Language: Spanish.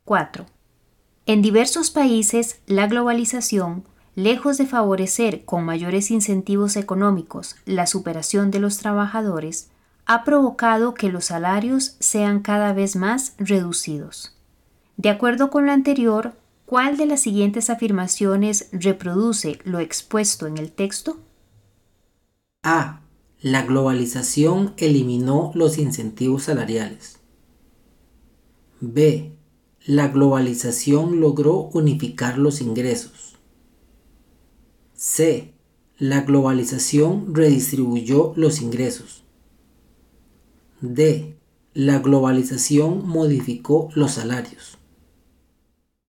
4. En diversos países, la globalización, lejos de favorecer con mayores incentivos económicos la superación de los trabajadores, ha provocado que los salarios sean cada vez más reducidos. De acuerdo con lo anterior, ¿cuál de las siguientes afirmaciones reproduce lo expuesto en el texto? A. La globalización eliminó los incentivos salariales. B. La globalización logró unificar los ingresos. C. La globalización redistribuyó los ingresos. D. La globalización modificó los salarios.